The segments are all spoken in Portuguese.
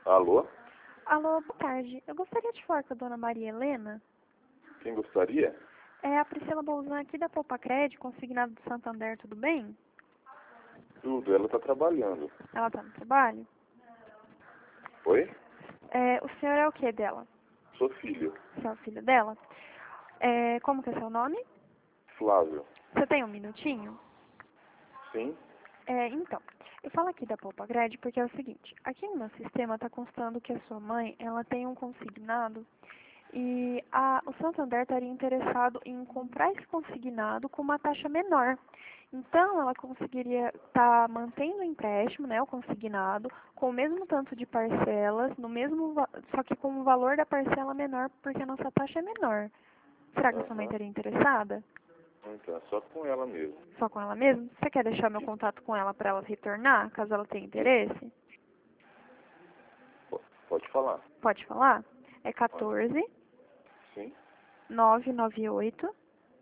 Alô? Alô, boa tarde. Eu gostaria de falar com a dona Maria Helena. Quem gostaria? É a Priscila Bolzan aqui da Poupa Crédito, consignado do Santander, tudo bem? Tudo, ela tá trabalhando. Ela tá no trabalho? Oi? O senhor é o que dela? Sou filho. Você é o filho dela? Como que é seu nome? Flávio. Você tem um minutinho? Sim? Então, eu falo aqui da Poupa Crédito porque é o seguinte, aqui no meu sistema está constando que a sua mãe, ela tem um consignado e o Santander estaria interessado em comprar esse consignado com uma taxa menor. Então, ela conseguiria estar mantendo o empréstimo, né, o consignado, com o mesmo tanto de parcelas, só que com o valor da parcela menor, porque a nossa taxa é menor. Será que a sua mãe Aham. estaria interessada? Então, é só com ela mesmo. Só com ela mesma? Você quer deixar meu contato com ela para ela retornar, caso ela tenha interesse? Pode falar. Pode falar? É Pode. 14 Sim? 998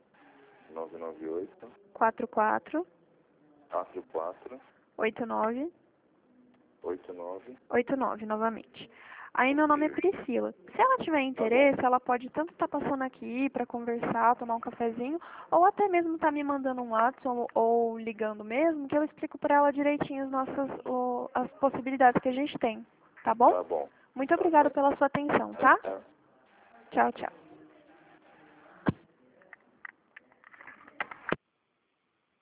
998 44 44 89 89. 89 novamente. Aí meu nome é Ok. Priscila. Se ela tiver Tá bom. interesse, ela pode tanto estar passando aqui para conversar, tomar um cafezinho, ou até mesmo estar me mandando um WhatsApp ou ligando mesmo, que eu explico para ela direitinho as possibilidades que a gente tem. Tá bom? Tá bom. Muito Tá obrigada certo. pela sua atenção, tá? É. Tchau, tchau.